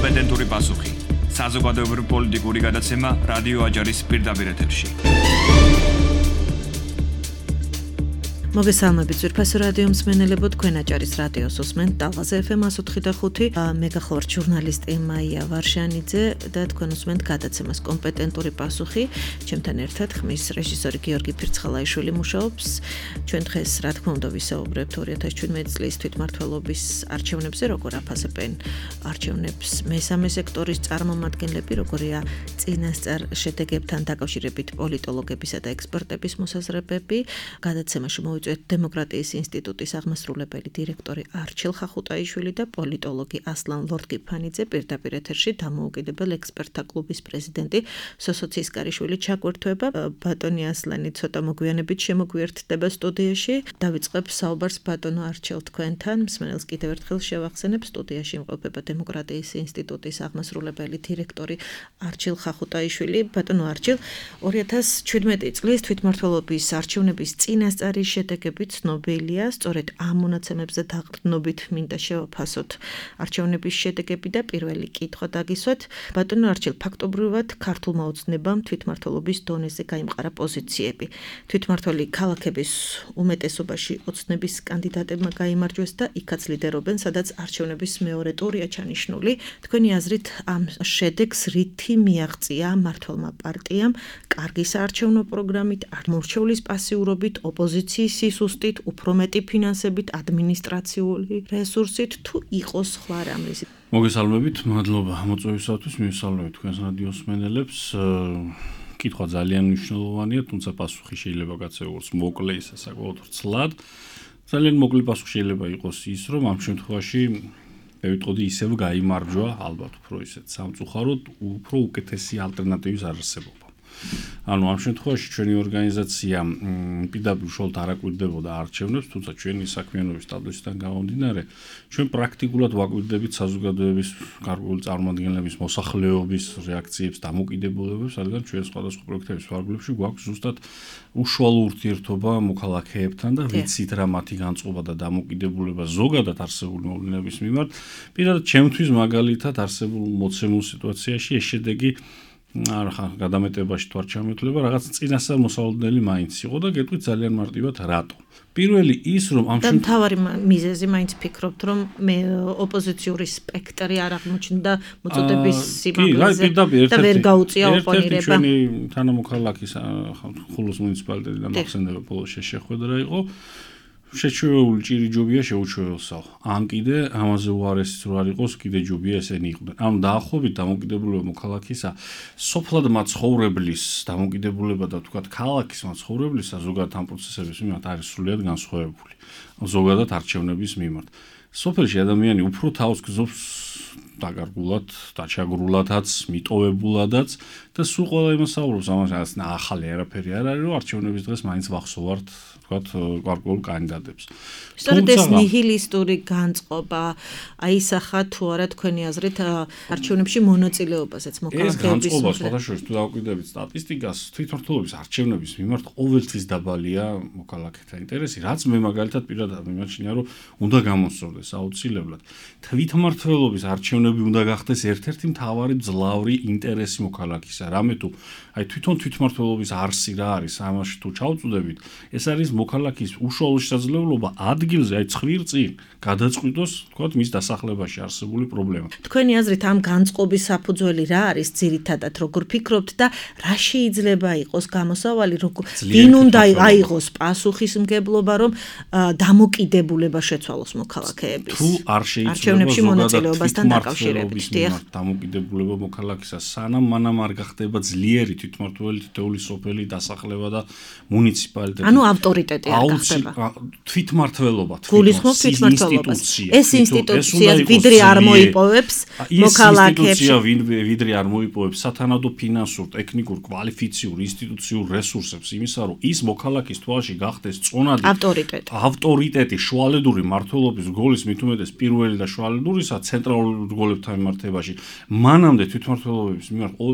კომპეტენტური პასუხი. საზოგადოებრივი პოლიტიკური გადაცემა რადიო აჯარის პირდაპირ ეთერში. მოგესალმებით ძვირფასო რადიო მსმენელებო, თქვენ აჭარის რადიოს უსმენთ ტალღაზე FM 104.5. მე გახლავართ ჟურნალისტი მაია ვარშანიძე და თქვენ უსმენთ გადაცემას კომპეტენტური პასუხი. ჩემთან ერთად ხმის რეჟისორი გიორგი ფირცხალაიშვილი მუშაობს. ჩვენ დღეს რა თქმა უნდა ვისაუბრებთ 2017 წლის თვითმმართველობის არჩევნებზე, როგორ აფასებენ არჩევნებს მესამე სექტორის წარმომადგენლები, როგორია წინასწარ შედეგებთან დაკავშირებით პოლიტოლოგებისა და ექსპერტების მოსაზრებები. გადაცემაში დემოკრატიის ინსტიტუტის აღმასრულებელი დირექტორი არჩილ ხახუტაიშვილი და პოლიტოლოგი ასლან ლორდკიფანიძე პირდაპირ ეთერში დამოუკიდებელ ექსპერტთა კლუბის პრეზიდენტი სოსო ცისკარიშვილი ჩაგვერთვება. ბატონი ასლანი ცოტა მოგვიანებით შემოგვიერთდება სტუდიაში. დავიწყებ საუბარს ბატონო არჩილ თქვენთან. მსმენელს კიდევ ერთხელ შევახსენებ, სტუდიაში იმყოფება დემოკრატიის ინსტიტუტის აღმასრულებელი დირექტორი არჩილ ხახუტაიშვილი. ბატონო არჩილ, 2017 წლის თვითმმართველობის არჩევნების წინასწარი შედეგები ცნობილია, სწორედ ამ მონაცემებზე დაყრდნობით მინდა შევაფასოთ არჩევნების შედეგები და პირველი კითხვა დაგისვათ. ბატონო არჩილ, ფაქტობრივად ქართულმა ოცნებამ თვითმმართველობის დონეზე გაიმყარა პოზიციები. თვითმმართველი ქალაქების უმეტესობაში ოცნების კანდიდატებმა გაიმარჯვეს და იქაც ლიდერობენ, სადაც არჩევნების მეორე ტურია ჩანიშნული. თქვენი აზრით ამ შედეგს რითი მიაღწია მმართველმა პარტიამ, კარგი საარჩევნო პროგრამით, არმორჩევლის პასიურობით, ოპოზიციის სისუსტით, უფრო მეტი ფინანსებით, ადმინისტრაციული რესურსით, თუ იყოს სხვა რამე. მოგესალმებით, მადლობა მოწვევისათვის, მივესალმებით თქვენს რადიოს მსმენელებს. კითხვა ძალიან მნიშვნელოვანია, თუმცა პასუხი შეიძლება გაცეულოს მოკლე, ისა საკმაოდ ვრცლად. ძალიან მოკლე პასუხი შეიძლება იყოს ის, რომ ამ შემთხვევაში მე ვიტყოდი ისევ გაიმარჯვა, ალბათ უფრო ისეთ სამწუხაროდ, უფრო უკეთესი ალტერნატივის არარსებობა. ანუ ამ შემთხვევაში ჩვენი ორგანიზაცია პირდაპირ უშუალოდ არ აკვირდებოდა არჩევნებს, თუმცა ჩვენი საქმიანობის სტატუსიდან გამომდინარე, ჩვენ პრაქტიკულად ვაკვირდებით საზოგადოების გარკვეული წარმომადგენლების მოსახლეობის რეაქციებს, დამოკიდებულებებს, რადგან ჩვენ სხვადასხვა პროექტების ფარგლებში გვაქვს ზუსტად უშუალო ურთიერთობა მოქალაქეებთან და ვიცით რა მათი განწყობა და დამოკიდებულება ზოგადად არსებული მოვლენების მიმართ. პირადად ჩემთვის მაგალითად არსებულ მოცემულ სიტუაციაში ეს შედეგი გადამეტებაში თუ არ ჩამოთვლება, რაღაც წინასწარ მოსალოდნელი მაინც იყო და გეტყვით ძალიან მარტივად რატო. პირველი ის, რომ ამ შემთხვევაში მთავარი მიზეზი მაინც ფიქრობთ, რომ მე ოპოზიციური სპექტრი არ აღმოჩნდა მოწოდების სიმაღლეზე და ვერ გაუწია ოპონირება. ჩვენი თანამოქალაქის ხულოს მუნიციპალიტეტიდან ახსენდება ბოლოს შეხვედრა იყო. შეჩვეული ჭირი ჯობია შეუჩვეველსა. ან კიდე ამაზე უარესი რო არ იყოს, კიდე ჯობია ესენი იყვნენ. ანუ დაახლოებით დამოკიდებულება მოქალაქისა, სოფლად მაცხოვრებლის დამოკიდებულება და თქვათ ქალაქის მაცხოვრებლისა ზოგადად ამ პროცესების მიმართ არის სრულიად განსხვავებული. ზოგადად არჩევნების მიმართ. სოფელში ადამიანი უფრო თავს გზობს დაგარგულად, დაჩაგრულადაც, მიტოვებულადაც და სულ ყველა იმას საუბრობს, ამას ახალი არაფერი არ არის, რომ არჩევნების დღეს მაინც ვახსოვართ, თქვათ, გარკვეულ კანდიდატებს. სწორედ ეს ნიჰილისტური განწყობა აისახა თუ არა თქვენი აზრით არჩევნებში მონაწილეობასაც მოქალაქეების ეს განწყობა სხვადასხვა თუ დავკვირდებით სტატისტიკას, თვითმმართველობის არჩევნების მიმართ ყოველთვის დაბალია მოქალაქეთა ინტერესი, რაც მე მაგალითად პირადად მიმაჩნია, რომ უნდა გამოსწორდეს აუცილებლად. თვითმმართველობის არჩევნები უნდა გახდეს ერთ-ერთი მთავარი მძლავრი ინტერესი მოქალაქისა. რამე თუ აი თვითონ თვითმმართველობის არსი რა არის, ამაში თუ ჩავწუდებით, ეს არის მოქალაქის უშუალო შესაძლებლობა ადგილზე, აი ცხვირწინ გადაწყვიტოს, თქვათ, მის დასახლებაში არსებული პრობლემა. თქვენი აზრით ამ განწყობის საფუძველი რა არის ძირითადად, როგორ ფიქრობთ და რა შეიძლება იყოს გამოსავალი, ვინ უნდა აიღოს პასუხისმგებლობა, რომ დამოკიდებულება შეცვალოს მოქალაქეების. თუ არ არჩევნებში მონაწილეობასთან დაკავშირებით, დამოკიდებულება მოქალაქისა, სანამ მანამ არ გახდება ძლიერი თვითმმართველი თითოეული სოფელი დასახლება და მუნიციპალიტეტი. ანუ ავტორიტეტი არ გახდება. თვითმმართველობა, გულისხმობ თვითმმართველობას. ეს ინსტიტუცია ვიდრე არ მოიპოვებს მოქალაქეებს. ინსტიტუცია ვიდრე არ მოიპოვებს სათანადო ფინანსურ, ტექნიკურ, კვალიფიციურ, ინსტიტუციურ რესურსებს იმისა, რომ ის მოქალაქის თვალში გახდეს წონადი ავტორიტეტი შუალედური მმართველობის რგოლის მით უმეტეს პირველი და შუალედურისა ცენტრალურ რგოლებთან მიმართებაში. მანამდე თვითმმართველობების მიმართ ყოველთვის იქნება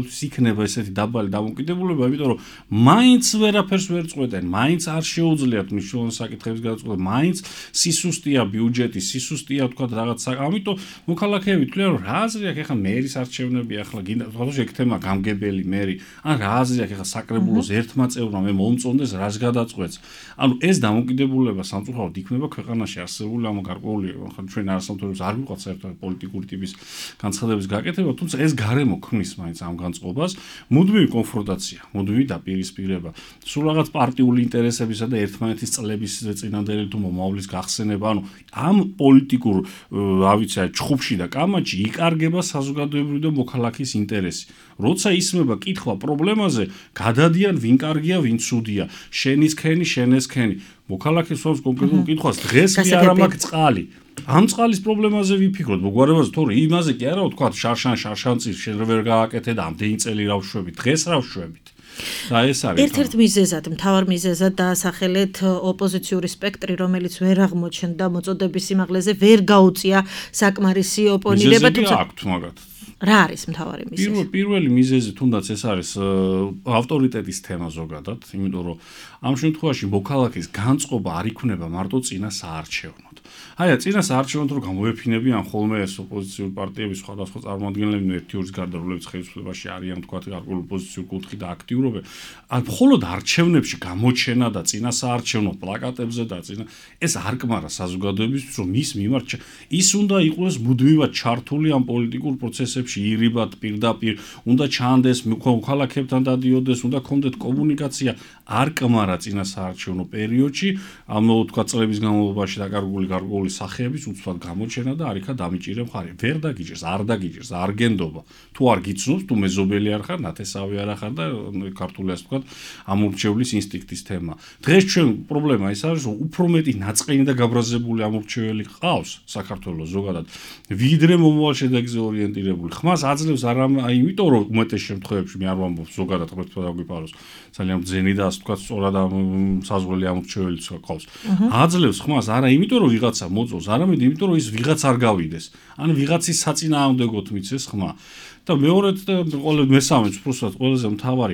იქნება ესეთი დაბალი დამოკიდებულება, იმიტომ რომ მაინც ვერაფერს ვერ წყვეტენ, მაინც არ შეუძლიათ მნიშვნელოვანი საკითხების გადაწყვეტა, მაინც სისუსტია ბიუჯეტი, სისუსტია თქვა რაღაც, ამიტომ მოქალაქეები თვლიან რომ რა აზრი აქვს ახლა მერის არჩევნები, ახლა გინდა თქვა შეგთემა გამგებელი მერი, ან რა აზრი აქვს ახლა საკრებულოს ერთმა წევრმა მე მომწონდეს რას გადაწყვეტს. ანუ ეს დამოკიდებულება სამწუხაროდ იქნება ქვეყანაში არსებული ამ გარკვეული ახლა ჩვენ არასამთავრობო არ ვიყავთ საერთოდ პოლიტიკური ტიპის განცხადების გაკეთება, თუმცა ეს გარემო ქმნის მაინც ამ განწყობას, მუდმივი კონფრონტაცია, მუდმივი დაპირისპირება, სულ რაღაც პარტიული ინტერესებისა და ერთმანეთის წლების წინანდელი თუ მომავლის გახსენება, ანუ ამ პოლიტიკურ, რა ვიცი, ჩხუბში და კამათში იკარგება საზოგადოებრივი და მოქალაქის ინტერესი. როცა ისმება კითხვა პრობლემაზე, გადადიან ვინ კარგია, ვინ ცუდია, შენის ქენი, შენეს ქენი. მოქალაქეს ვავს კონკრეტულ კითხვას, დღეს კი არ მაქვს წყალი. ამ წყალის პრობლემაზე ვიფიქროთ, მოგვარებაზე, თორე იმაზე კი არა, თქვა შარშანწირ შენ ვერ გააკეთე და ამდენი წელი რა ვშვებით, დღეს რა ვშვებით. და ეს არის ერთ-ერთ მიზეზად, მთავარ მიზეზად დაასახელეთ ოპოზიციური სპექტრი, რომელიც ვერ აღმოჩნდა მოწოდების სიმაღლეზე, ვერ გაუწია საკმარისი ოპონირება, თუმცა აქვთ მაგათ. რა არის მთავარი მიზეზი? პირველი მიზეზი თუნდაც ეს არის ავტორიტეტის თემა ზოგადად, იმიტომ რომ ამ შემთხვევაში მოქალაქის განწყობა არ იქნება მარტო წინა საარჩევნოდ. აი, წინა საარჩევნოდ რომ გამოეფინებიან ხოლმე ეს ოპოზიციური პარტიების სხვადასხვა წარმომადგენლები, ერთი ორის გარდა, რომლებიც ხელისუფლებაში არიან, თქვათ, გარკვეული ოპოზიციური კუთხით და აქტიურობენ. მხოლოდ არჩევნებში გამოჩენა და წინა საარჩევნო პლაკატებზე და ეს არ კმარა საზოგადოებისთვის, რომ მის მიმართ ის უნდა იყოს მუდმივად ჩართული ამ პოლიტიკურ პროცესებში, ირიბად, პირდაპირ, უნდა ჩანდეს, მოქალაქეებთან დადიოდეს, უნდა კონდეთ კომუნიკაცია, არ კმარა წინა საარჩევნო პერიოდში, ამ თქვათ წლების განმავლობაში გარკვეული სახეების უცბად გამოჩენა და არიქა დამიჭირე მხარე. ვერ დაგიჭირს, არ დაგიჭირს, არ გენდობა. თუ არ გიცნობს, თუ მეზობელი არ ხარ, ნათესავი არ ხარ და ქართული ასე ვთქვათ, ამურჩევლის ინსტინქტის თემა. დღეს ჩვენ პრობლემა ის არის, რომ უფრო მეტი ნაწყენი და გაბრაზებული ამურჩეველი ყავს საქართველოს ზოგადად, ვიდრე მომავალ შედეგზე ორიენტირებული. ხმას აძლევს არა იმიტომ, რომ უმეტეს შემთხვევებში მე არ ვამბობ ზოგადად ყოველთვის დაგვიპაროს. ძალიან ძენი და ასე ვთქვათ, სწორად საზღველი ამურჩეველი ყავს. აძლევს ხმას არა იმიტომ, რომ ვიღაცა მოწოს, არამედ იმიტომ, რომ ის ვიღაც არ გავიდეს. ან ვიღაცის საწინააღმდეგოდ მიცეს ხმა. და მეორედ მესამეც უბრალოდ ყველაზე მთავარი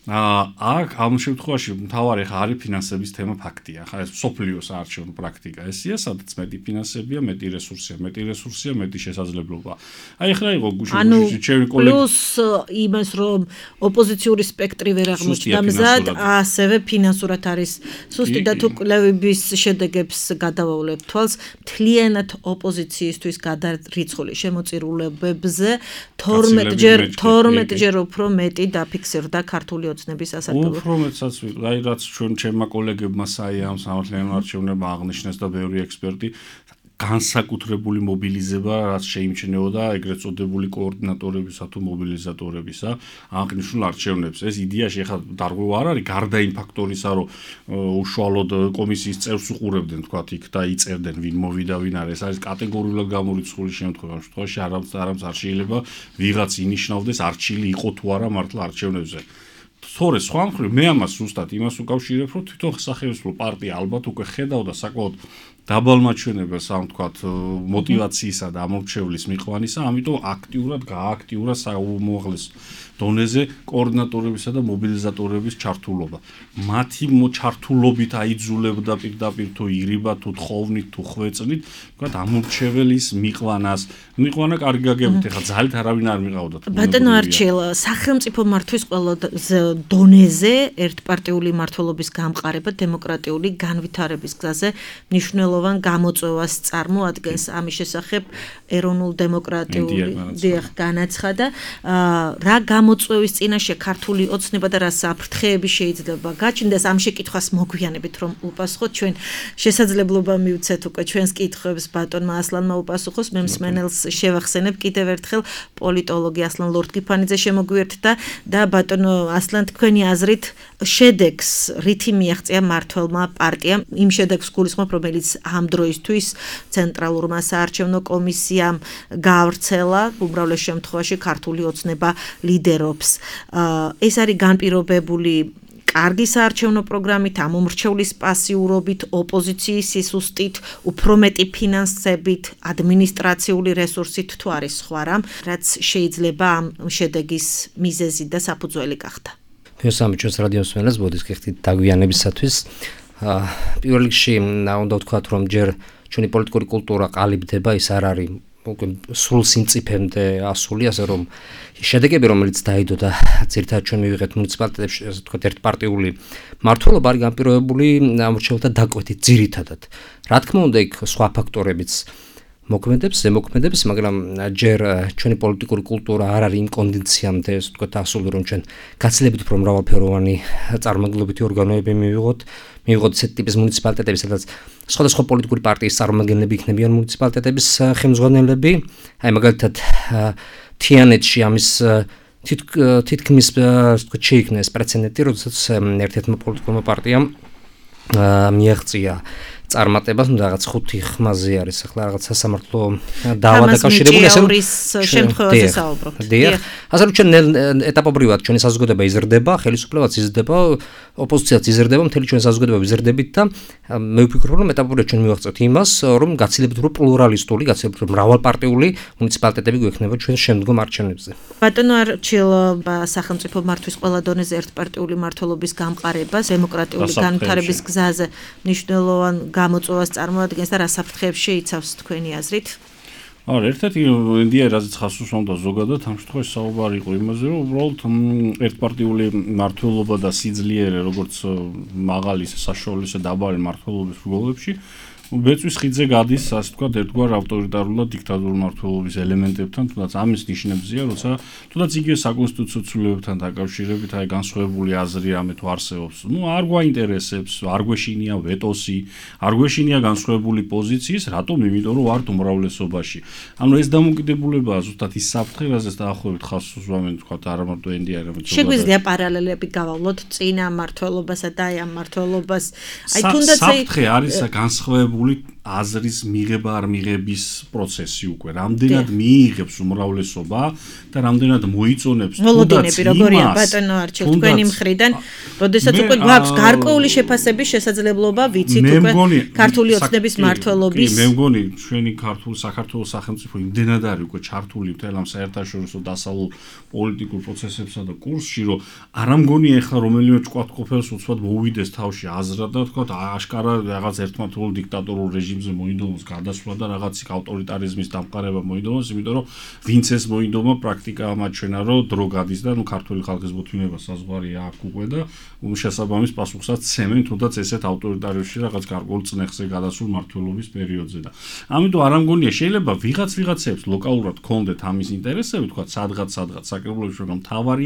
აქ ამ შემთხვევაში მთავარი ხა არის ფინანსების თემა ფაქტია. ხა ეს სოფლიოს არჩევნო პრაქტიკა ესია, სადაც მეტი ფინანსებია, მეტი რესურსია, მეტი შესაძლებლობა. აი ხა იყო გუშინ ჩემი კოლეგი პლუს იმას რომ ოპოზიციური სპექტრი ვერ აღმოჩნდა მზად, ასევე ფინანსურად არის სუსტი და თუ კვლევების შედეგებს გადავავლებ თვალს, მთლიანად ოპოზიციისთვის გადარიცხული შემოწირულობებზე 12 ჯერ უფრო მეტი დაფიქსირდა ქართული ოცნების ასაკობრივ. უფრო მეტსაც აი რაც ჩვენ ჩემმა კოლეგებმა საიამ სამართლიანი არჩევნებმა აღნიშნეს და ბევრი ექსპერტი განსაკუთრებული მობილიზება რაც შეიმჩნეოდა ეგრეთ წოდებული კოორდინატორებისა თუ მობილიზატორებისა აღნიშნულ არჩევნებს. ეს იდეაში ახლა დარღვევა არ არის გარდა იმ ფაქტორისა, რომ უშუალოდ კომისიის წევრს უყურებდნენ თქვათ იქ და იწერდნენ ვინ მოვიდა ვინ არის. ეს არის კატეგორიულად გამორიცხული შემთხვევა. ამ შემთხვევაში არამც არ შეიძლება ვიღაც ინიშნავდეს არჩილი იყო თუ არა მართლა არჩევნებზე. თორე სხვა მხრივ მე ამას ზუსტად იმას უკავშირებ, რომ თვითონ სახელმწიფო პარტია ალბათ უკვე ხედავდა საკმაოდ დაბალ მაჩვენებელს ამ თქვათ мотиваციისა და ამორჩევლის მიყვანისა, ამიტომ აქტიურად გააქტიურა საუმოღლეს დონეზე კოორდინატორებისა და მობილიზატორების ჩართულობა. მათი ჩართულობით აიძულებდა პირდაპირ თუ ირიბად, თუ თხოვნით, თუ ხვეწნით, თქვათ ამორჩეველის მიყვანა კარგი გაგებით, ეხლა ძალით არავინ არ მიყავდა. ბატონო არჩილ, სახელმწიფო მართვის ყველა დონეზე ერთპარტიული მმართველობის გამყარება დემოკრატიული განვითარების გზაზე მნიშვნელოვან გამოწვევას წარმოადგენს. ამის შესახებ ეროვნულ დემოკრატიული განაცხადა. რა გამოწვევის წინაშე ქართული ოცნება და რა საფრთხეები შეიძლება გაჩნდეს, ამ შეკითხვას მოგვიანებით რომ უპასუხოთ, ჩვენ შესაძლებლობა მივცეთ უკვე ჩვენს კითხვებს ბატონმა ასლანმა უპასუხოს. მე მსმენელს შევახსენებ კიდევ ერთხელ პოლიტოლოგი ასლან ლორთგიფანიძე შემოგვიერთდა და ბატონო ასლან, თქვენი აზრით შედეგს რითი მიაღწია მმართველმა პარტიამ, იმ შედეგს გულისხმობ, რომელიც ამ დროისთვის ცენტრალურმა საარჩევნო კომისიამ გაავრცელა, უმრავლეს შემთხვევაში ქართული ოცნება ლიდერობს. ეს არის განპირობებული კარგი საარჩევნო პროგრამით, ამომრჩევლის პასიურობით, ოპოზიციის სისუსტით, უფრო მეტი ფინანსებით, ადმინისტრაციული რესურსით თუ არის სხვა რამ, რაც შეიძლება ამ შედეგის მიზეზი და საფუძველი გახდა. მესამე ჩვენს რადიოს მენელს ბოდის გიხდით დაგვიანებისათვის. პირველ რიგში უნდა ვთქვათ, რომ ჯერ ჩვენი პოლიტიკური კულტურა ყალიბდება, ის არ არის სრულ სიმწიფემდე ასული, ასე რომ შედეგები, რომელიც დაიდო და ძირითადად ჩვენ მივიღეთ მუნიციპალიტეტებში, ასე ვთქვათ, ერთპარტიული მმართველობა არის განპირობებული ამორჩეულთა დაკვეთით ძირითადად. რა თქმა უნდა, იქ სხვა ფაქტორებიც ზემოქმედებს, მაგრამ ჯერ ჩვენი პოლიტიკური კულტურა არ არის იმ კონდიციამდე, ასე ვთქვათ, ასული, რომ ჩვენ გაცილებით უფრო მრავალფეროვანი წარმომადგენლობითი ორგანოები მივიღოთ ესეთი ტიპის მუნიციპალიტეტები, სადაც სხვადასხვა პოლიტიკური პარტიის წარმომადგენლები იქნებიან მუნიციპალიტეტების ხელმძღვანელები. აი მაგალითად თიანეთში ამის თითქმის შეიქმნა ეს პრეცედენტი, როდესაც ერთ-ერთმა პოლიტიკურმა პარტიამ მიაღწია წარმატებას, რაღაც 5 ხმაზე არის ახლა რაღაც სასამართლო დავა დაკავშირებული, ასე რომ შემთხვევაზე საუბრობთ. დიახ. ასე რომ ჩვენ ეტაპობრივად ჩვენი საზოგადოება იზრდება, ხელისუფლებაც იზრდება, ოპოზიციაც იზრდება, მთელი ჩვენი საზოგადოება იზრდებით და მე ვფიქრობ, რომ ეტაპობრივად ჩვენ მივაღწევთ იმას, რომ გაცილებით უფრო პლურალისტული, გაცილებით უფრო მრავალპარტიული მუნიციპალიტეტები გვექნება ჩვენ შემდგომ არჩევნებზე. ბატონო არჩილ სახელმწიფო მართვის ყველა დონეზე ერთპარტიული მმართველობის გამყარებას დემოკრატიული განვითარების გზაზე მნიშვნელოვან გამოწვევას წარმოადგენს და რა საფრთხეებში იცავს თქვენი აზრით? ერთ-ერთი ინდია რაზეც ხას უსვამდა ზოგადად ამ შემთხვევაში საუბარი იყო იმაზე, რომ უბრალოდ ერთპარტიული მმართველობა და სიძლიერე, როგორც მაღალი საშუალო დაბალი მმართველობის რგოლებში ბეწვის ხიდზე გადის, ასე ვთქვათ, ერთგვარ ავტორიტარულ და დიქტატურულ მმართველობის ელემენტებთან, თუნდაც ამის ნიშნებზია, როცა თუნდაც იგივე საკონსტიტუციო ცვლილებებთან დაკავშირებით აი განსხვავებული აზრი ამე თუ არსებობს. არ გვაინტერესებს, არ გვეშინია ვეტოსი, არ გვეშინია განსხვავებული პოზიციის, რატომ? იმიტომ რომ ვართ უმრავლესობაში. ეს დამოკიდებულებაა ზუსტად ის საფრთხე, რაზეც დაახლოებით ხალხს უზვამენ, თქვათ, არა მარტო ინდია, არამედ შეგვიძლია პარალელები გავავლოთ წინა მმართველობასა და აი ამ მმართველობას. აი თუნდაც საფრთხე არის განსხვავებული აზრის მიღება არ მიღების პროცესი უკვე. რამდენად მიიღებს უმრავლესობა და რამდენად მოიწონებს მოლოდინები როგორია ბატონო არჩილ თქვენი მხრიდან, როდესაც უკვე გვაქვს გარკვეული შეფასების შესაძლებლობა, ვიცით უკვე ქართული ოცნების მმართველობის. მე მგონი ჩვენი საქართველოს სახელმწიფო იმდენად არის უკვე ჩართული მთელ ამ საერთაშორისო დასავლურ პოლიტიკურ პროცესებსა და კურსში, რომ არ ამგონია ახლა რომელიმე ჭკვატყოფელს უცბად მოუვიდეს თავში აზრად და თქვა აშკარა რაღაც ერთმანეთულ დიქტატორულ რეჟიმზე მოინდომოს გადასვლა და რაღაც ავტორიტარიზმის დამყარება მოინდომოს, იმიტომ რომ ვინც ეს მოინდომა პრაქტიკა ამაჩვენა, რომ დრო გადის და ქართული ხალხის მოთმინება საზღვარია აქ უკვე და შესაბამის პასუხსაც ცემენ, თუნდაც ესეთ ავტორიტარებში რაღაც გარკვეულ წნეხზე გადასულ მმართველობის პერიოდზე და ამიტომ არ ამგონია შეიძლება ვიღაცებს ლოკალურად კონდეთ ამის ინტერესები, თქვა სადღაც საკრებულოში, რომ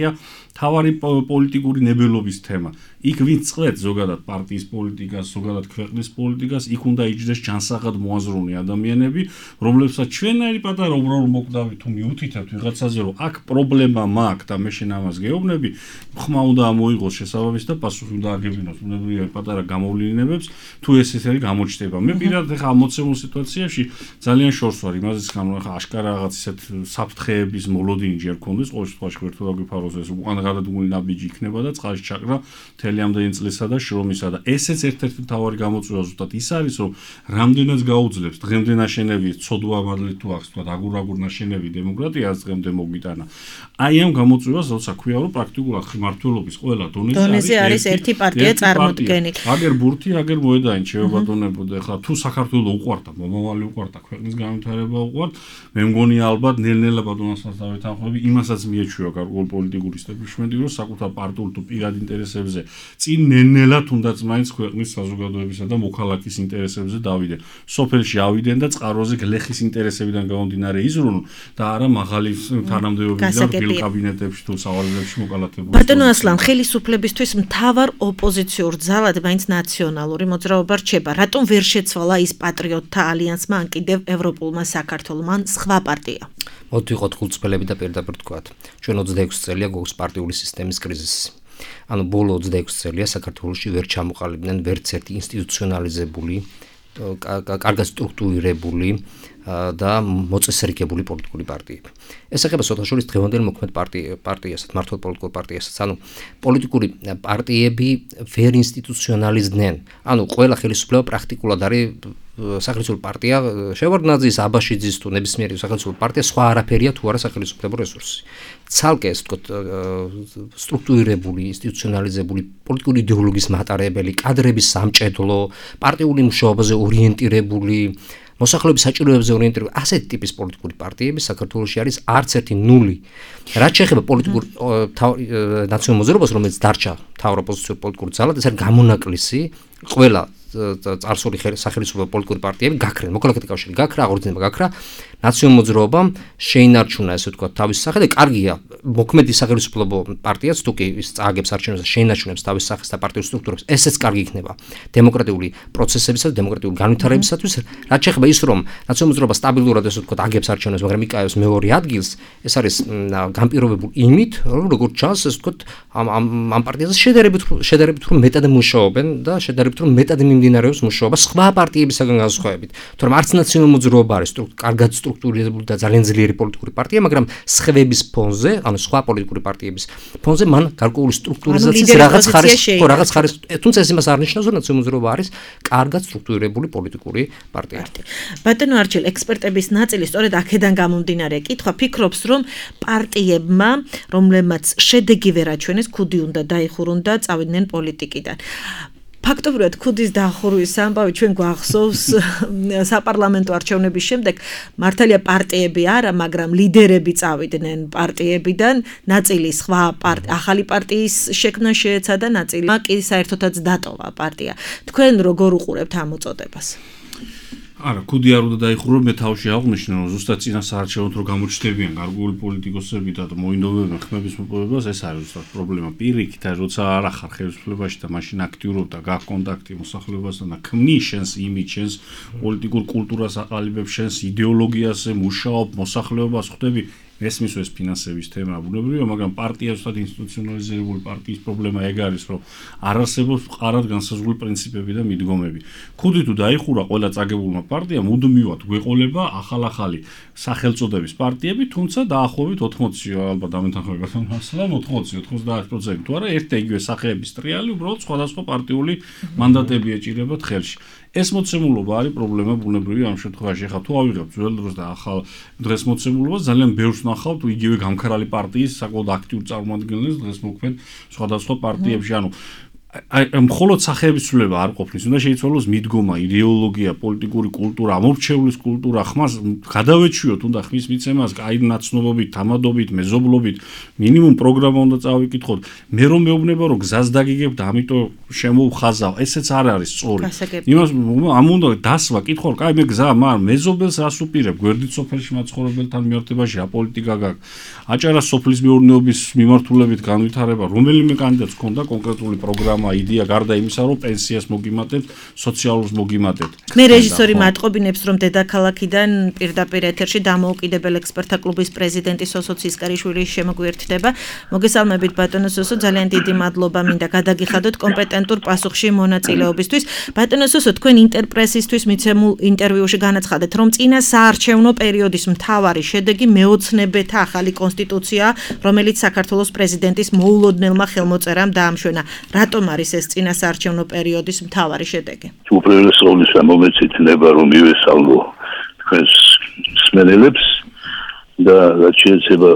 თავარი პოლიტიკური ნებელობის თემა. იქ ვინც წყვეტ ზოგადად პარტიის პოლიტიკას, ზოგადად ქვეყნის პოლიტიკას, იქ უნდა იჯდეს ჯანსაღად მოაზროვნე ადამიანები, რომლებსაც ჩვენაირი პატარა უბრალოდ მოკვდავი თუ მიუთითებთ ვიღაცაზე, რომ აქ პრობლემა მაქვს და მე შენ ამას გეუბნები, ხმა უნდა მოიღოს შესაბამის და პასუხი უნდა აგებინოს უნებრივია პატარა გამოვლინებებს, თუ ესეთი გამოჩნდება. მე პირადად ხა ამოცემულ სიტუაციაში ძალიან შორს ვარ იმაზეც, რომ ხა აშკარა რაღაც ისეთ საფრთხეების მოლოდინი ჯერ კონდეს, ყოველ შემთხვევაში ვერთო აგვიფაროს ეს უკან გადადგმული ნაბიჯი იქნება და წყალში ჩაკრა მთელი ამდენი წლისა და შრომისა და ესეც ერთ-ერთი მთავარი გამოწვევა ზუსტად ის არის, რომ რამდენად გაუძლებს დღემდე ნაშენები ცოდვა მადლით თუ ახს თქვა აგურ ნაშენები დემოკრატიას დღემდე მოგვიტანა. აი ამ გამოწვევას როცა ქვია, რომ პრაქტიკულად მმართველობის ყველა დონეზე არის ერთი პარტია წარმოდგენილი. აგერ ბურთი, აგერ მოედანი შეებატონებოდა. ეხლა თუ საქართველოს უყვარდა, მომავალი უყვარდა, ქვეყნის განვითარება უყვარდა, მე მგონია ალბათ ნელ-ნელა ბატონასაც დავეთანხმები, იმასაც მიეჩვევა გარკვეული პოლიტიკური ისტაბლიშმენტი, რომ საკუთარ პარტიულ თუ პირად ინტერესებზე წინ ნელ-ნელა თუნდაც მაინც ქვეყნის საზოგადოებისა და მოქალაქის ინტერესებზე დავიდნენ. სოფელში ავიდნენ და წყაროზე გლეხის ინტერესებიდან გამომდინარე იზრუნ და არა მაღალი თანამდებობიდან ფილ კაბინეტებში თუ სავალებში მოკალათებულს. ბატონო ასლან, ხელისუფლებისთვის მთავარ ოპოზიციურ ძალად მაინც ნაციონალური მოძრაობა რჩება. რატომ ვერ შეცვალა ის პატრიოტთა ალიანსმა ან კიდევ ევროპულმა საქართველოსმა ან სხვა პარტია? მოდით ვიყოთ ხუთწლები და პირდაპირ თქვათ. ჩვენ 26 წელია გვაქვს პარტიული სისტემის კრიზისი. ანუ ბოლო 26 წელია საქართველოში ვერ ჩამოყალიბდნენ ვერც ერთი ინსტიტუციონალიზებული, კარგად სტრუქტურირებული და მოწესრიგებული პოლიტიკური პარტიები. ეს ეხება სოთაშორის დღევანდელ მოქმედ პარტიასაც, მართლ პოლიტიკურ პარტიასაც. ანუ პოლიტიკური პარტიები ვერ ინსტიტუციონალიზდნენ. ანუ ყველა ხელისუფლება პრაქტიკულად არის სახელმწიფო პარტია, შევარდნაძის, აბაშიძის თუ ნებისმიერი სახელმწიფო პარტია სხვა არაფერია თუ არა სახელმწიფო რესურსი. ცალკე ეს თქო სტრუქტურირებული, ინსტიტუციონალიზებული პოლიტიკური იდეოლოგიის მატარებელი, კადრების სამჭედლო, პარტიული მუშაობაზე ორიენტირებული, მოსახლეობის საჭიროებებზე ორიენტირებული ასეთი ტიპის პოლიტიკური პარტიები საქართველოში არის არც ერთი ნული. რაც შეეხება პოლიტიკურ ნაციონალურ მოძრაობას, რომელიც დარჩა მთავარ ოპოზიციურ პოლიტიკურ ძალად, ეს არის გამონაკლისი ყველა წარსული სახელმწიფო პოლიტიკური პარტიები გაქრენ, მოქალაქეთა კავშირი გაქრა, აღორძინება გაქრა, ნაციონალურ მოძრაობამ შეინარჩუნა ესე ვთქვათ თავის სახე და კარგია მოქმედი სახელმწიფო პარტიაც თუ კი ის წააგებს არჩევნებს და შეინარჩუნებს თავის სახეს და პარტიულ სტრუქტურებს, ესეც კარგი იქნება დემოკრატიული პროცესებისა და დემოკრატიული განვითარებისათვის. რაც შეეხება ის რომ ნაციონალურ მოძრაობა სტაბილურად ესე ვთქვათ აგებს არჩევნებს, მაგრამ იკავებს მეორე ადგილს, ეს არის განპირობებული იმით, რომ როგორც ჩანს ესე ვთქვათ ამ პარტიაზე შედარებით რომ მეტად მუშაობენ და შედარებით რომ მეტად მიმდინარეობს მუშაობა სხვა პარტიებისაგან განსხვავებით. თორემ არც ნაციონალურ მოძრაობა არის კარგად სტრუქტურირებული და ძალიან ძლიერი პოლიტიკური პარტია, მაგრამ სხვების ფონზე, ანუ სხვა პოლიტიკური პარტიების ფონზე მან გარკვეული სტრუქტურიზაციის რაღაც ხარისხი, თუმცა ეს იმას არ ნიშნავს, რომ ნაციონალურ მოძრაობა არის კარგად სტრუქტურირებული პოლიტიკური პარტია. ბატონო არჩილ, ექსპერტების ნაწილი სწორედ აქედან გამომდინარე კითხვა ფიქრობს, რომ პარტიებმა, რომლებმაც შედეგი ვერ აჩვენეს, ქუდი უნდა დაიხურონ და წავიდნენ პოლიტიკიდან. ფაქტობრივად ქუდის დახურვის ამბავი ჩვენ გვახსოვს საპარლამენტო არჩევნების შემდეგ მართალია პარტიები არა, მაგრამ ლიდერები წავიდნენ პარტიებიდან, ნაწილი სხვა ახალი პარტიის შექმნა შეეცადა, ნაწილი კი საერთოდაც დატოვა პარტია. თქვენ როგორ უყურებთ ამ მოწოდებას? არა, ქუდი არ უნდა დაიხურო, მე თავში აღვნიშნე, რომ ზუსტად წინა საარჩევნოდ რო გამოჩნდებიან გარკვეული პოლიტიკოსები და მოინდომებენ ხმების მოპოვებას, ეს არის ზუსტად პრობლემა. პირიქით, როცა არ ახარ ხელისუფლებაში და მაშინ აქტიურობ და გაქვს კონტაქტი მოსახლეობასთან და ქმნის შენს იმიჯს, შენს პოლიტიკურ კულტურას აყალიბებ, შენს იდეოლოგიაზე მუშაობ, მოსახლეობას ხვდები, ესმის ეს ფინანსების თემა ბუნებრივია, მაგრამ პარტია ზუსტად ინსტიტუციონალიზებული პარტიის პრობლემა ეგ არის, რომ არ არსებობს მყარად განსაზღვრული პრინციპები და მიდგომები. ქუდი თუ დაიხურა ყველა წაგებულმა პარტიამ, მუდმივად გვეყოლება ახალ-ახალი სახელწოდების პარტიები, თუმცა დაახლოებით 80, ალბათ დამეთანხმება მასალა, 80-90% თუ არა, ერთ და იგივე სახეების ტრიალი, უბრალოდ სხვადასხვა პარტიული მანდატები ეჭირებათ ხელში. ეს მოცემულობა არის პრობლემა ბუნებრივია ამ შემთხვევაში. ახლა თუ ავიღებთ ძველ დროს და ახალ დღეს მოცემულობას, ძალიან ბევრს ნახავთ იგივე გამქრალი პარტიის საკმაოდ აქტიურ წარმომადგენლებს დღეს მოქმედ სხვადასხვა პარტიებში. ანუ მხოლოდ სახეების ცვლილება არ ყოფნის, უნდა შეიცვალოს მიდგომა, იდეოლოგია, პოლიტიკური კულტურა, ამორჩევლის კულტურა, ხმას გადავეჩვიოთ, უნდა ხმის მიცემას, კაი ნაცნობობით, თამადობით, მეზობლობით, მინიმუმ პროგრამა უნდა წავიკითხოთ. მე რომ მეუბნება, რომ გზას დაგიგებ და ამიტომ შემოვხაზავ, ესეც არ არის სწორი. იმას ამ უნდა დასვა, კითხო, კაი მე გზა, მაგრამ მეზობელს რას უპირებ, გვერდით სოფელში მაცხოვრებელთან მიმართებაში რა პოლიტიკა გაქვს. აჭარა სოფლის მეურნეობის მიმართულებით განვითარება, რომელიმე კანდიდატს ჰქონდა კონკრეტული პროგრამა, იდეა გარდა იმისა, რომ პენსიას მოგიმატებთ, სოციალურს მოგიმატებთ. მე რეჟისორი მატყობინებს, რომ დედაქალაქიდან პირდაპირ ეთერში დამოუკიდებელ ექსპერტთა კლუბის პრეზიდენტი სოსო ცისკარიშვილი შემოგვიერთდება. მოგესალმებით ბატონო სოსო, ძალიან დიდი მადლობა მინდა გადაგიხადოთ კომპეტენტურ პასუხში მონაწილეობისთვის. ბატონო სოსო, თქვენ ინტერპრესისთვის მიცემულ ინტერვიუში განაცხადეთ, რომ წინა საარჩევნო პერიოდის მთავარი შედეგი მეოცნებეთა ახალი კონსტიტუცია, რომელიც საქართველოს პრეზიდენტის მოულოდნელმა ხელმოწერამ დაამშვენა. რატომ არის ეს წინა საარჩევნო პერიოდის მთავარი შედეგი? უპირველეს მომეცით ნება რომ მივესალმო თქვენს მსმენელებს და რაც შეიძლება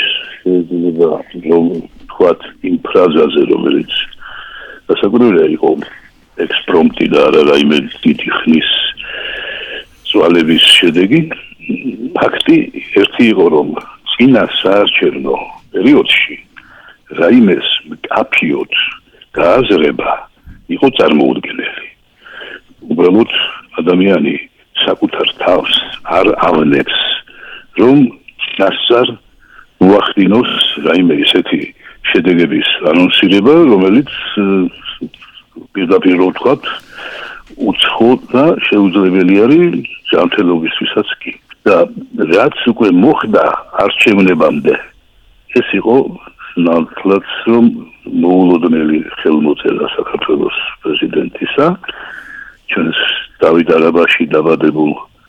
რომ თქვათ იმ ფრაზაზე, რომელიც დასაკვირველია იყო ექსპრომტი და არა რაიმე დიდი ხნის ზვალების შედეგი. ფაქტი ერთი იყო, რომ წინა საარჩევნო პერიოდში რაიმეს აფიოთ გააზრება იყო წარმოუდგენელი. უბრალოდ ადამიანი საკუთარ თავს არ ავნებს, რომ ნასწარ უახდინოს რაიმე ესეთი შედეგების ანონსირება, რომელიც პირდაპირ ვთქვათ, უცხო და შეუძლებელი არის ჯანმრთელობისთვისაც კი. და რაც უკვე მოხდა არჩევნებამდე, ეს იყო ნათლად რომ მოულოდნელი ხელმოწერა საქართველოს პრეზიდენტისა, ჩვენს დავით არაბაში დაბადებულ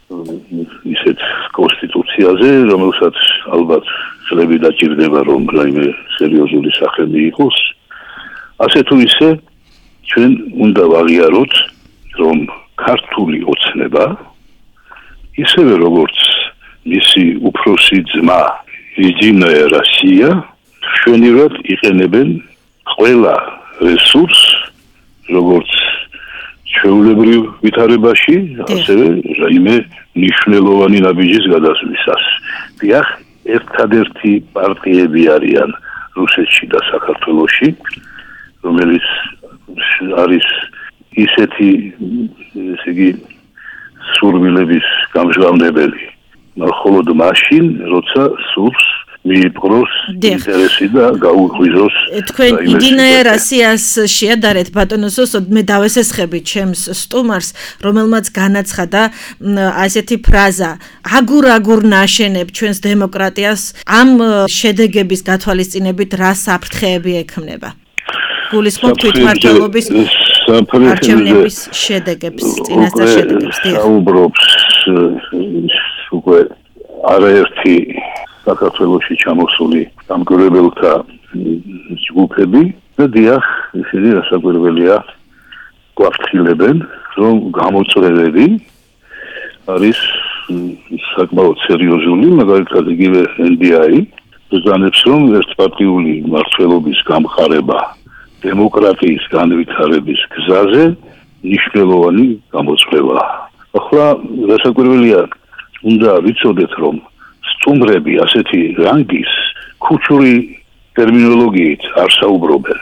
ისეთ კონსტიტუციაზე, რომელსაც ალბათ წლები დაჭირდება, რომ რაიმე სერიოზული სახელი იყოს. ასე თუ ისე ჩვენ უნდა ვაღიაროთ, რომ ქართული ოცნება ისევე როგორც მისი უფროსი ძმა Единая Россия შვენივრად იყენებენ ყველა რესურსს, როგორც ჩვეულებრივ ვითარებაში, ასევე რაიმე მნიშვნელოვანი ნაბიჯის გადასვლისას. დიახ, ერთადერთი პარტიები არიან რუსეთში და საქართველოში, რომელიც არის ისეთი, ესე იგი, სურვილების გამჟღავნებელი. მხოლოდ მაშინ, როცა სურს მიიპყროს ინტერესი და გაუღვიძოს. თქვენ Единая Россиას შეადარეთ ბატონოსოს, მე დავესესხები ჩემს სტუმარს, რომელმაც განაცხადა ასეთი ფრაზა: აგურ ნაშენებ ჩვენს დემოკრატიას, ამ შედეგების გათვალისწინებით რა საფრთხეები ექმნება. გულისხმობ თვითმმართველობის არჩევნების შედეგებს, წინასწარ შედეგებს. საუბრობს უკვე არაერთი საქართველოში ჩამოსული დამკვირვებელთა ჯგუფები და დიახ, ისინი რასაკვირველია გვაფრთხილებენ, რომ გამოწვევები არის საკმაოდ სერიოზული, მაგალითად იგივე NDI ბრძანებს, რომ ერთპარტიული მმართველობის გამხარება დემოკრატიის განვითარების გზაზე მნიშვნელოვანი გამოწვევაა. ახლა რასაკვირველია, უნდა ვიცოდეთ, რომ სტუმრები ასეთი რანგის ქუჩური ტერმინოლოგიით არ საუბრობენ.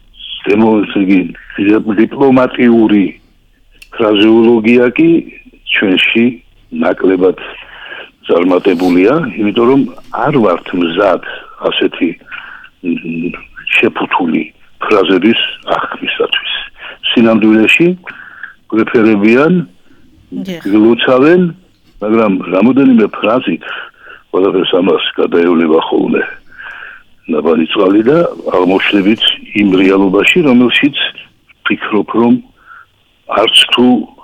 დიპლომატიური ფრაზეოლოგია კი ჩვენში ნაკლებად წარმატებულია, იმიტომ რომ არ ვართ მზად ასეთი შეფუთული ფრაზების აღქმისათვის. სინამდვილეში გვეფერებიან, გილოცავენ, მაგრამ რამოდენიმე ფრაზით ყველაფერს ამას გადაევლება ხოლმე ნაბარი წყალი და აღმოჩნდებით იმ რეალობაში, რომელშიც ფიქრობ, რომ არც თუ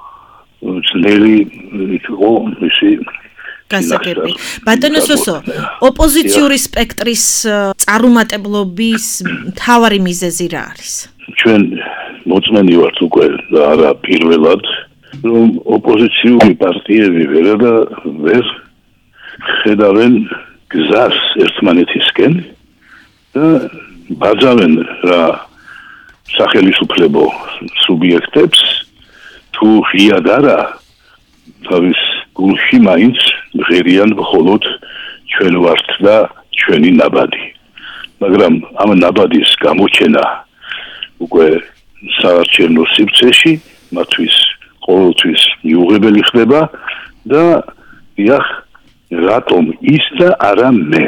ძნელი იყო მისი გასაგები. ბატონოსო, ოპოზიციური სპექტრის წარუმატებლობის მთავარი მიზეზი რა არის? ჩვენ მოწმენი ვართ უკვე და არა პირველად, რომ ოპოზიციური პარტიები ვერ ხედავენ გზას ერთმანეთისკენ და ბაძავენ რა სახელმწიფო სუბიექტებს თუ ღიად არა თავის გულში მაინც ღერიან მხოლოდ ჩვენ ვართ და ჩვენი ნაბადი. მაგრამ ამ ნაბადის გამოჩენა უკვე საარჩევნო სივრცეში მათთვის ყოველთვის მიუღებელი ხდება და იახ რატომ ის და არა მე.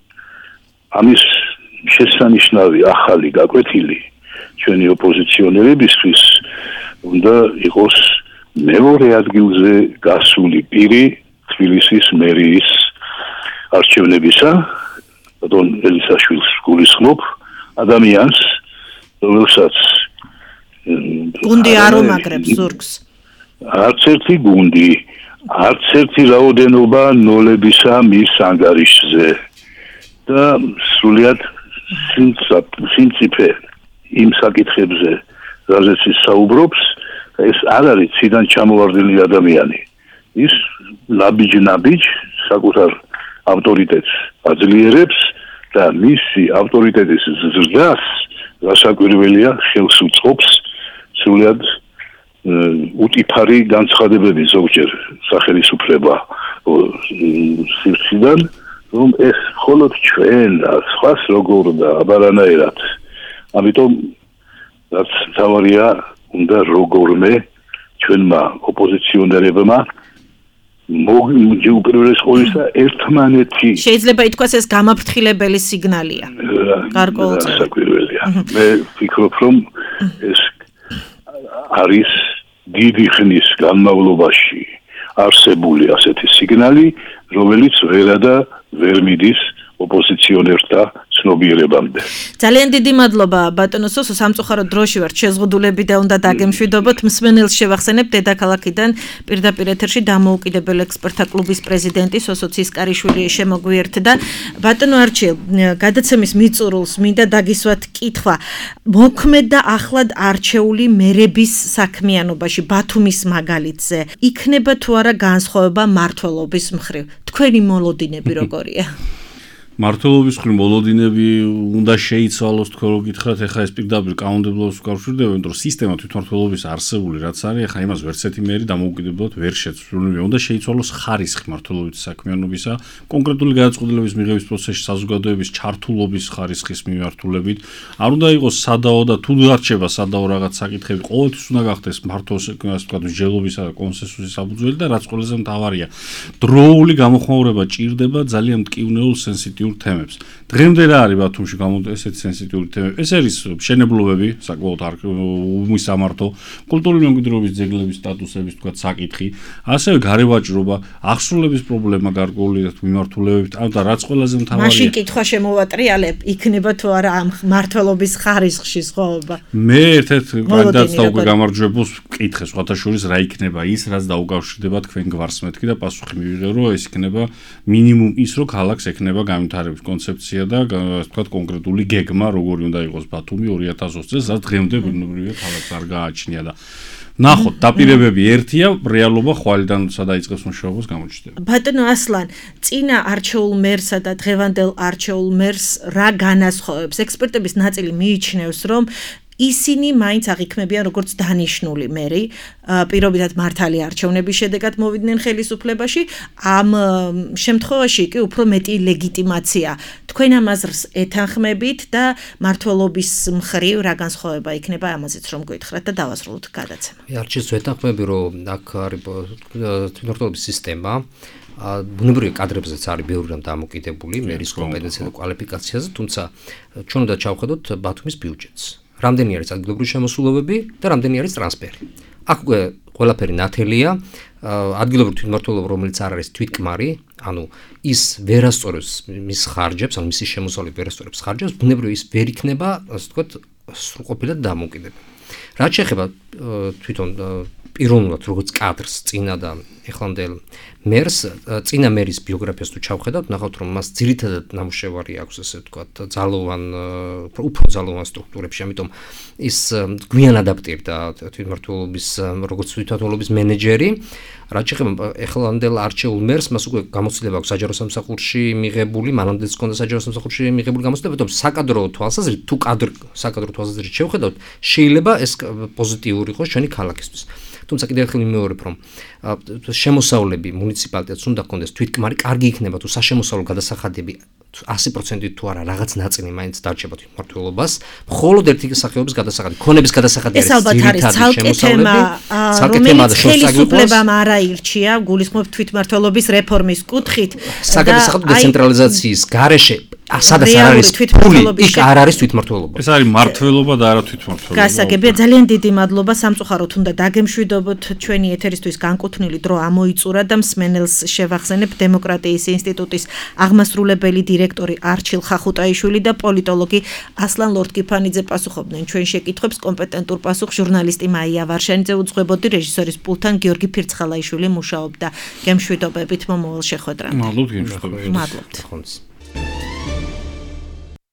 ამის შესანიშნავი ახალი გაკვეთილი ჩვენი ოპოზიციონერებისთვის უნდა იყოს მეორე ადგილზე გასული პირი თბილისის მერიის არჩევნებისა. ბატონ ელისაშვილს გულისხმობ, ადამიანს, რომელსაც გუნდი არ უმაგრებს ზურგს. არც ერთი გუნდი, არც ერთი რაოდენობა ნოლებისა მის ანგარიშზე და სრულიად სიმწიფე იმ საკითხებზე, რაზეც ის საუბრობს, ეს არ არის ციდან ჩამოვარდნილი ადამიანი. ის ნაბიჯ საკუთარ ავტორიტეტს აძლიერებს და მისი ავტორიტეტის ზრდას რასაკვირველია ხელს უწყობს სრულიად უტიფარი განცხადებები ზოგჯერ სახელმწიფოება სივრციდან, რომ ეს მხოლოდ ჩვენ და სხვას როგორ და აბარანაირად. ამიტომ რაც თავარია უნდა როგორმე ჩვენმა ოპოზიციონერებმა უპირველეს ყოვლისა ერთმანეთი შეიძლება ითქვას ეს გამაფრთხილებელი სიგნალია. გარკვეულწილად. მე ვფიქრობ, რომ ეს არის დიდი ხნის განმავლობაში არსებული ასეთი სიგნალი, რომელიც ვერა და ვერ მიდის ოპოზიციონერთა ცნობიერებამდე. ძალიან დიდი მადლობა ბატონო სოსო, სამწუხაროდ დროში ვართ შეზღუდულები და უნდა დაგემშვიდობოთ. მსმენელს შევახსენებ დედაქალაქიდან პირდაპირ ეთერში დამოუკიდებელ ექსპერტთა კლუბის პრეზიდენტი სოსო ცისკარიშვილი შემოგვიერთდა. ბატონო არჩილ, გადაცემის მიწურულს მინდა დაგისვათ კითხვა. მოქმედა ახლად არჩეული მერების საქმიანობაში ბათუმის მაგალითზე იქნება თუ არა განსხვავება მმართველობის მხრივ? თქვენი მოლოდინები როგორია? მმართველობის მხრივ მოლოდინები უნდა შეიცვალოს, თქვენ რო გითხრათ, ეხლა ეს პირდაპირ კანონმდებლობას უკავშირდება, იმიტომ რომ სისტემა თვითმმართველობის არსებული რაც არის, ეხლა იმას ვერც ერთი მერი დამოუკიდებლად ვერ შეცვლილი. უნდა შეიცვალოს ხარისხი მმართველობის საქმიანობისა, კონკრეტული გადაწყვეტილების მიღების პროცესში საზოგადოების ჩართულობის ხარისხის მიმართულებით. არ უნდა იყოს სადაო და თუ დარჩება სადაო რაღაც საკითხები, ყოველთვის უნდა გახდეს მმართველობის, ასე ვთქვათ, მსჯელობისა და კონსენსუსის საფუძველი და რაც ყველაზე მთავარია, დროული გამოხმაურება ჭირდება ძალიან მტკივნეულ სენსიტივ თემებს. დღემდე რა არის ბათუმში ესეთი სენსიტიური თემები? ეს არის მშენებლობები, საკმაოდ უმისამართო, კულტურული მემკვიდრეობის ძეგლების სტატუსების თქვა საკითხი, ასევე გარევაჭრობა, აღსრულების პრობლემა გარკვეული მიმართულებებით, და რაც ყველაზე მთავარია. მაშინ კითხვა შემოვატრიალებ, იქნება თუ არა ამ მმართველობის ხარისხში სხვაობა? მე ერთ-ერთ კანდიდატს და უკვე გამარჯვებულს ვკითხე, სხვათა შორის რა იქნება ის, რაც დაუკავშირდება თქვენ გვარს მეთქი და პასუხი მივიღე, რომ ეს იქნება მინიმუმ ის, რომ ქალაქს ექნება განვითარების კონცეფცია და ასე ვთქვათ კონკრეტული გეგმა, როგორი უნდა იყოს ბათუმი 2020 წელს, რაც დღემდე ბუნებრივია ქალაქს არ გააჩნია და ნახოთ, დაპირებები ერთია, რეალობა ხვალიდან სადაიწყებს მუშაობას გამოჩნდება. ბატონო ასლან, წინა არჩეულ მერსა და დღევანდელ არჩეულ მერს რა განასხვავებს? ექსპერტების ნაწილი მიიჩნევს, რომ ისინი მაინც აღიქმებიან როგორც დანიშნული მერი, პირობითად მართალი არჩევნების შედეგად მოვიდნენ ხელისუფლებაში, ამ შემთხვევაში კი უფრო მეტი ლეგიტიმაცია. თქვენ ამ აზრს ეთანხმებით და მმართველობის მხრივ რა განსხვავება იქნება, ამაზეც რომ გითხრათ და დავასრულოთ გადაცემა. არჩევნებს ვეთანხმები, რომ აქ არის თვითმმართველობის სისტემა, ბუნებრივი კადრებზეც არის ბევრი რამ დამოკიდებული, მერის კომპეტენცია და კვალიფიკაციაზე, თუმცა ჩვენ უნდა ჩავხედოთ ბათუმის ბიუჯეტს. რამდენი არის ადგილობრივი შემოსულობები და რამდენი არის ტრანსფერი. აქ უკვე ყველაფერი ნათელია, ადგილობრივი თვითმმართველობა, რომელიც არ არის თვითკმარი, ანუ ის ვერ ასწორებს მის ხარჯებს, ანუ მისი შემოსავლები ვერ ასწორებს ხარჯებს, ბუნებრივი ის ვერ იქნება, ასე ვთქვათ, სრულყოფილად დამოუკიდებელი. რაც შეეხება თვითონ პიროვნულად როგორც კადრს წინა და ეხლამდელ მერს, წინა მერის ბიოგრაფიას თუ ჩავხედავთ, ნახავთ რომ მას ძირითადად ნამუშევარი აქვს, ასე ვთქვათ, უფრო ძალოვან სტრუქტურებში, ამიტომ ის გვიან ადაპტირდა თვითმმართველობის, როგორც თვითმმართველობის მენეჯერი. რაც შეეხება ეხლამდელ არჩეულ მერს, მას უკვე გამოცდილება აქვს საჯარო სამსახურში მიღებული, მანამდეც ჰქონდა საჯარო სამსახურში მიღებული გამოცდილება, თუმცა საკადრო თვალსაზრისით, თუ საკადრო თვალსაზრისით შევხედავთ, შეიძლება ეს პოზიტიური იყოს ჩვენი ქალაქისთვის. თუმცა კიდევ ერთხელ ვიმეორებ, რომ შემოსავლები მუნიციპალიტეტს უნდა ჰქონდეს თვითკმარი, კარგი იქნება თუ საშემოსავლო გადასახადები 100% თუ არა რაღაც ნაწილი მაინც დარჩება თვითმმართველობას, მხოლოდ ერთი სახეობის გადასახადი, ქონების გადასახადი არის ძირითადი შემოსავლები, რომელიც ხელისუფლებამ არ აირჩია, გულისხმობ თვითმმართველობის რეფორმის კუთხით საგადასახადო დეცენტრალიზაციის გარეშე სადაც არ არის ფული, იქ არ არის თვითმმართველობა. ეს არის მმართველობა და არა თვითმმართველობა. გასაგებია, ძალიან დიდი მადლობა, სამწუხაროდ უნდა დაგემშვიდობოთ, ჩვენი ეთერისთვის განკუთვნილი დრო ამოიწურა და მსმენელს შევახსენებ დემოკრატიის ინსტიტუტის აღმასრულებელი დირექტორი არჩილ ხახუტაიშვილი და პოლიტოლოგი ასლან ლორთგიფანიძე პასუხობდნენ ჩვენ შეკითხვებს, კომპეტენტურ პასუხს ჟურნალისტი მაია ვარშანიძე უძღვებოდი, რეჟისორის პულთან გიორგი ფირცხალაიშვილი მუშაობდა. გემშვიდობებით მომავალ შეხვედრამდე. მადლობთ, გემშვიდობებით. მადლობთ.